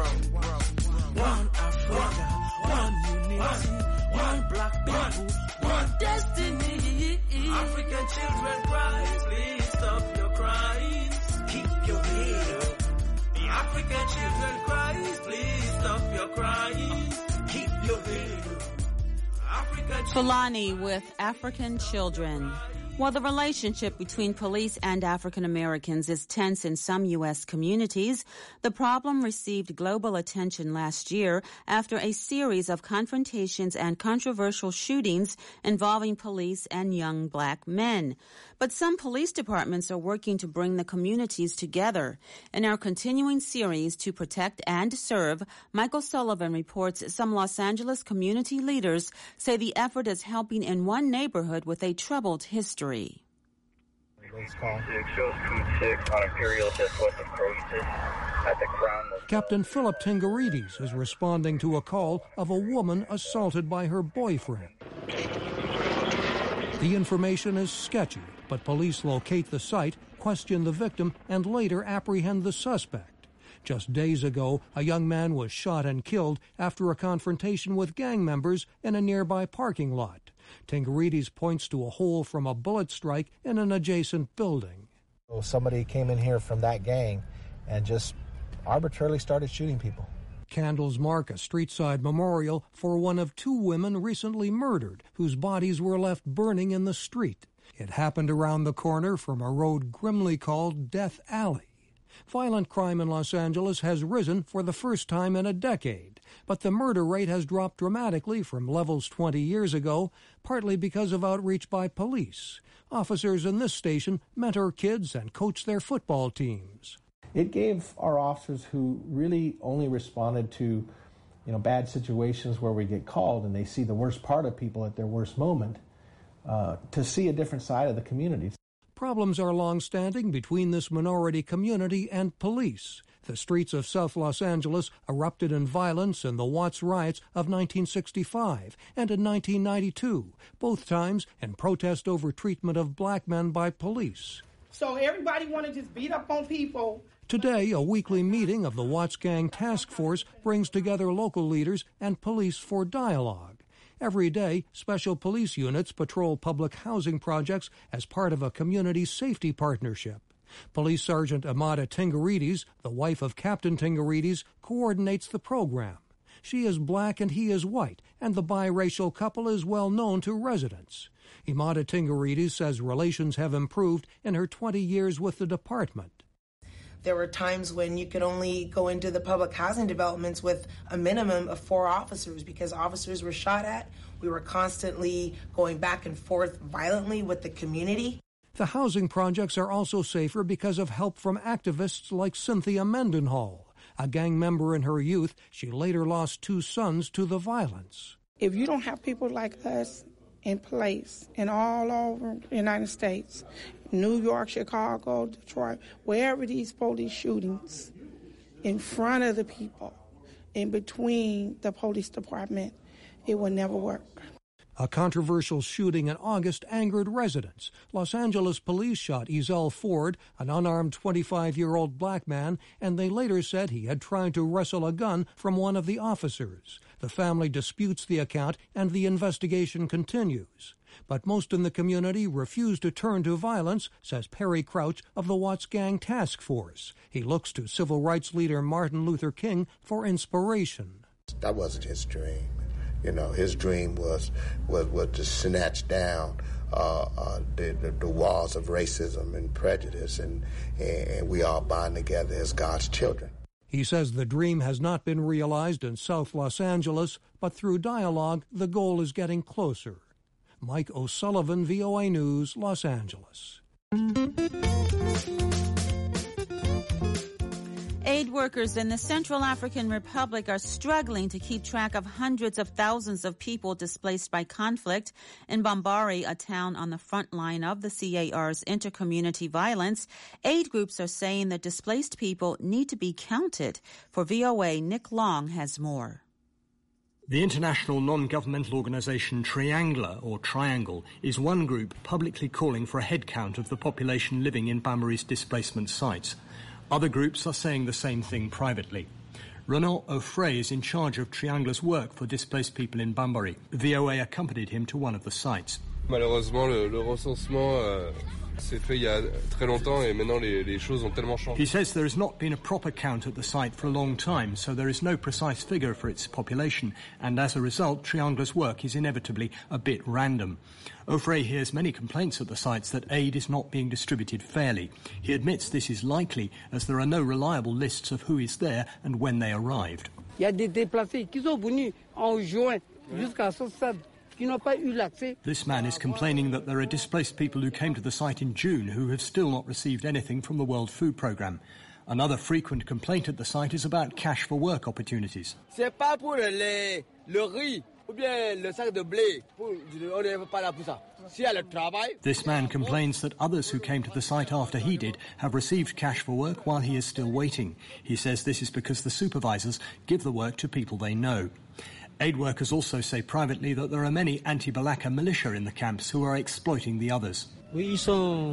One Africa, one unity, one black people, one destiny. African children cry, please stop your crying. Keep your head up. The African children cry, please stop your crying. Keep your head up. African Fulani with African Children. While the relationship between police and African Americans is tense in some U S communities, the problem received global attention last year after a series of confrontations and controversial shootings involving police and young black men. But some police departments are working to bring the communities together. In our continuing series, To Protect and Serve, Michael Sullivan reports some Los Angeles community leaders say the effort is helping in one neighborhood with a troubled history. Captain Philip Tingarides is responding to a call of a woman assaulted by her boyfriend. The information is sketchy, but police locate the site, question the victim, and later apprehend the suspect. Just days ago, a young man was shot and killed after a confrontation with gang members in a nearby parking lot. Tingarides points to a hole from a bullet strike in an adjacent building. So somebody came in here from that gang and just arbitrarily started shooting people. Candles mark a street-side memorial for one of two women recently murdered, whose bodies were left burning in the street. It happened around the corner from a road grimly called Death Alley. Violent crime in Los Angeles has risen for the first time in a decade, but the murder rate has dropped dramatically from levels twenty years ago, partly because of outreach by police. Officers in this station mentor kids and coach their football teams. It gave our officers who really only responded to, you know, bad situations where we get called and they see the worst part of people at their worst moment, uh, to see a different side of the community. Problems are long-standing between this minority community and police. The streets of South Los Angeles erupted in violence in the Watts riots of nineteen sixty-five and in nineteen ninety-two, both times in protest over treatment of black men by police. So everybody want to just beat up on people. Today, a weekly meeting of the Watts Gang Task Force brings together local leaders and police for dialogue. Every day, special police units patrol public housing projects as part of a community safety partnership. Police Sergeant Amada Tingarides, the wife of Captain Tingarides, coordinates the program. She is black and he is white, and the biracial couple is well known to residents. Amada Tingarides says relations have improved in her twenty years with the department. There were times when you could only go into the public housing developments with a minimum of four officers because officers were shot at. We were constantly going back and forth violently with the community. The housing projects are also safer because of help from activists like Cynthia Mendenhall. A gang member in her youth, she later lost two sons to the violence. If you don't have people like us in place and all over the United States, New York, Chicago, Detroit, wherever these police shootings, in front of the people, in between the police department, it will never work. A controversial shooting in August angered residents. Los Angeles police shot Ezell Ford, an unarmed twenty-five-year-old black man, and they later said he had tried to wrestle a gun from one of the officers. The family disputes the account, and the investigation continues. But most in the community refuse to turn to violence, says Perry Crouch of the Watts Gang Task Force. He looks to civil rights leader Martin Luther King for inspiration. That wasn't his dream. You know, his dream was was, was to snatch down uh, uh, the, the, the walls of racism and prejudice, and, and we all bind together as God's children. He says the dream has not been realized in South Los Angeles, but through dialogue, the goal is getting closer. Mike O'Sullivan, V O A News, Los Angeles. Aid workers in the Central African Republic are struggling to keep track of hundreds of thousands of people displaced by conflict. In Bambari, a town on the front line of the C A R's intercommunity violence, aid groups are saying that displaced people need to be counted. For V O A, Nick Long has more. The international non-governmental organisation Triangler, or Triangle, is one group publicly calling for a head count of the population living in Bambari's displacement sites. Other groups are saying the same thing privately. Renaud Offray is in charge of Triangle's work for displaced people in Bambari. V O A accompanied him to one of the sites. Malheureusement, le, le recensement euh, s'est fait il y a très longtemps et maintenant les, les choses ont tellement changé. He says there has not been a proper count at the site for a long time, so there is no precise figure for its population, and as a result, Triangle's work is inevitably a bit random. Offray hears many complaints at the sites that aid is not being distributed fairly. He admits this is likely as there are no reliable lists of who is there and when they arrived. Il y a des déplacés qui sont venus en juin jusqu'à ce stade. This man is complaining that there are displaced people who came to the site in June who have still not received anything from the World Food Programme. Another frequent complaint at the site is about cash for work opportunities. C'est pas pour les, le riz ou bien le sac de blé. On n'est pas là pour ça. S'il y a le travail. This man complains that others who came to the site after he did have received cash for work while he is still waiting. He says this is because the supervisors give the work to people they know. Aid workers also say privately that there are many anti-Balaka militia in the camps who are exploiting the others. Yes,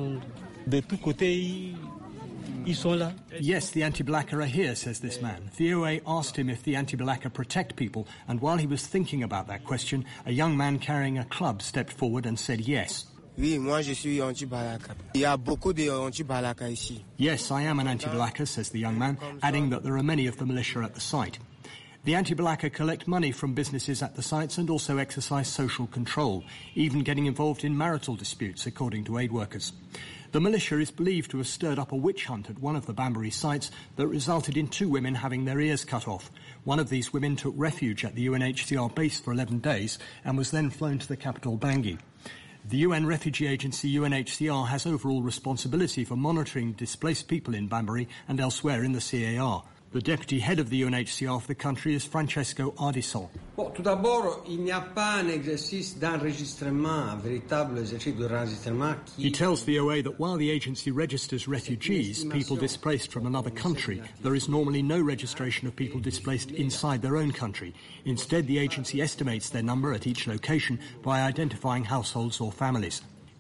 the anti-Balaka are here, says this man. V O A asked him if the anti-Balaka protect people, and while he was thinking about that question, a young man carrying a club stepped forward and said yes. Oui, moi je suis anti-Balaka. Il y a beaucoup de anti-Balaka ici. Yes, I am an anti-Balaka, says the young man, adding that there are many of the militia at the site. The anti-Balaka collect money from businesses at the sites and also exercise social control, even getting involved in marital disputes, according to aid workers. The militia is believed to have stirred up a witch hunt at one of the Bambari sites that resulted in two women having their ears cut off. One of these women took refuge at the U N H C R base for eleven days and was then flown to the capital, Bangui. The U N refugee agency U N H C R has overall responsibility for monitoring displaced people in Bambari and elsewhere in the C A R. The deputy head of the U N H C R for the country is Francesco Ardisson. Bon, tout d'abord, il n'y a pas un exercice d'enregistrement, un véritable exercice d'enregistrement. He tells V O A that while the agency registers refugees, people displaced from another country, there is normally no registration of people displaced inside their own country. Instead, the agency estimates their number at each location by identifying households or families.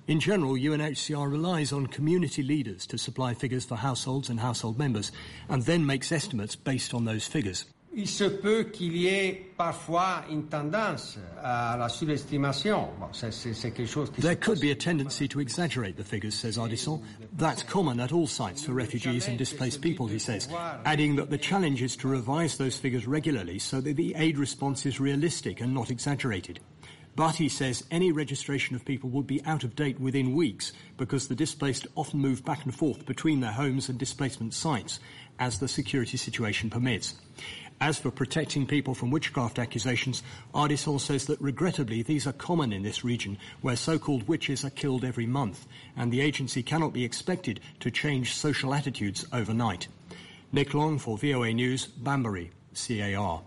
In general, U N H C R relies on community leaders to supply figures for households and household members, and then makes estimates based on those figures. Il se peut qu'il y ait parfois une tendance à la surestimation. Bon, c'est, c'est, c'est quelque chose qui There could be a tendency to exaggerate the figures, says Ardisson. That's common at all sites for refugees and displaced people, he says, adding that the challenge is to revise those figures regularly so that the aid response is realistic and not exaggerated. But, he says, any registration of people will be out of date within weeks because the displaced often move back and forth between their homes and displacement sites as the security situation permits. As for protecting people from witchcraft accusations, Ardisson says that regrettably these are common in this region where so-called witches are killed every month, and the agency cannot be expected to change social attitudes overnight. Nick Long for V O A News, Banbury, C A R.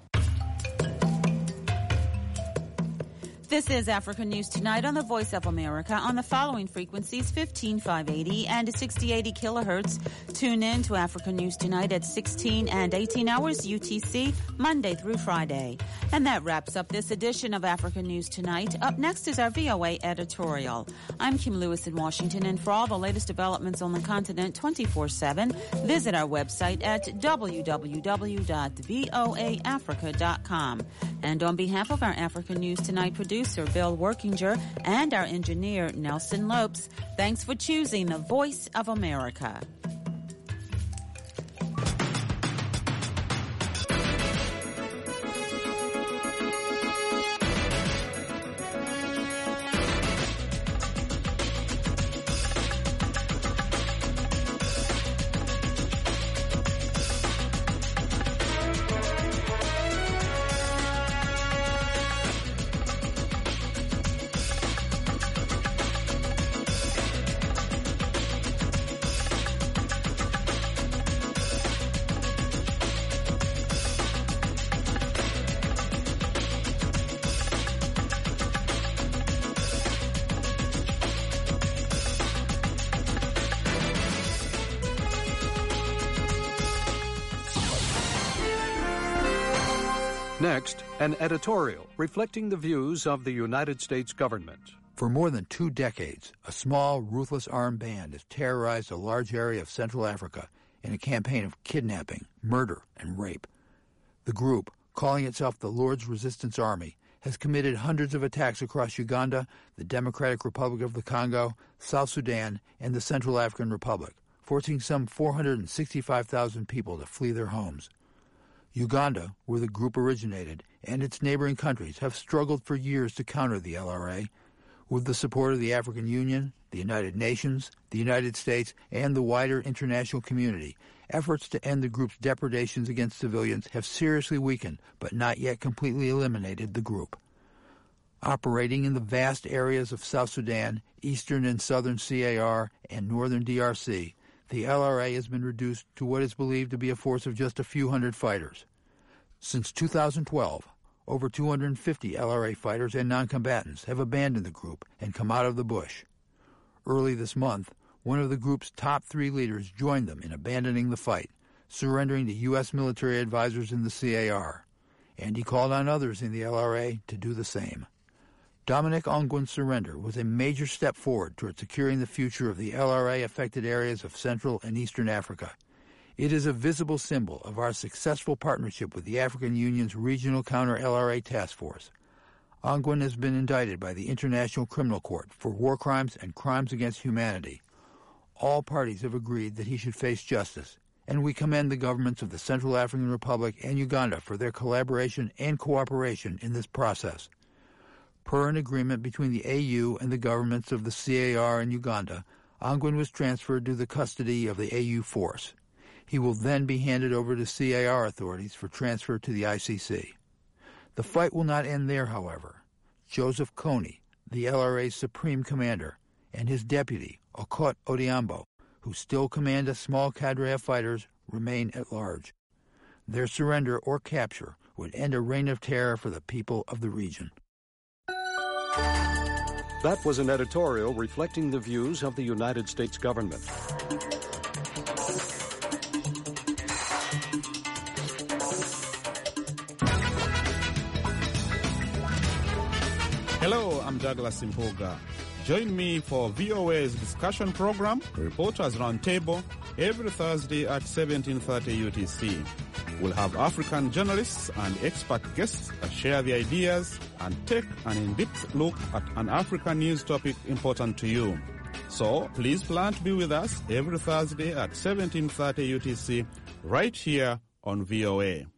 This is Africa News Tonight on the Voice of America on the following frequencies, fifteen five eighty and sixty eighty kilohertz. Tune in to Africa News Tonight at sixteen and eighteen hours U T C, Monday through Friday. And that wraps up this edition of Africa News Tonight. Up next is our V O A editorial. I'm Kim Lewis in Washington, and for all the latest developments on the continent twenty-four seven, visit our website at w w w dot voa africa dot com. And on behalf of our Africa News Tonight producer, Bill Workinger, and our engineer, Nelson Lopes, thanks for choosing the Voice of America. Next, an editorial reflecting the views of the United States government. For more than two decades, a small, ruthless armed band has terrorized a large area of Central Africa in a campaign of kidnapping, murder, and rape. The group, calling itself the Lord's Resistance Army, has committed hundreds of attacks across Uganda, the Democratic Republic of the Congo, South Sudan, and the Central African Republic, forcing some four hundred sixty-five thousand people to flee their homes. Uganda, where the group originated, and its neighboring countries have struggled for years to counter the L R A. With the support of the African Union, the United Nations, the United States, and the wider international community, efforts to end the group's depredations against civilians have seriously weakened but not yet completely eliminated the group. Operating in the vast areas of South Sudan, eastern and southern C A R, and northern D R C, the L R A has been reduced to what is believed to be a force of just a few hundred fighters. Since two thousand twelve, over two hundred fifty L R A fighters and non-combatants have abandoned the group and come out of the bush. Early this month, one of the group's top three leaders joined them in abandoning the fight, surrendering to U S military advisors in the C A R, and he called on others in the L R A to do the same. Dominic Ongwen's surrender was a major step forward toward securing the future of the L R A-affected areas of Central and Eastern Africa. It is a visible symbol of our successful partnership with the African Union's Regional Counter-L R A Task Force. Ongwen has been indicted by the International Criminal Court for war crimes and crimes against humanity. All parties have agreed that he should face justice, and we commend the governments of the Central African Republic and Uganda for their collaboration and cooperation in this process. Per an agreement between the A U and the governments of the C A R and Uganda, Ongwen was transferred to the custody of the A U force. He will then be handed over to C A R authorities for transfer to the I C C. The fight will not end there, however. Joseph Kony, the L R A's supreme commander, and his deputy, Okot Odhiambo, who still command a small cadre of fighters, remain at large. Their surrender or capture would end a reign of terror for the people of the region. That was an editorial reflecting the views of the United States government. Hello, I'm Douglas Impoga. Join me for V O A's discussion program, Reporters Roundtable, every Thursday at seventeen thirty U T C. We'll have African journalists and expert guests that share the ideas and take an in-depth look at an African news topic important to you. So please plan to be with us every Thursday at seventeen thirty U T C right here on V O A.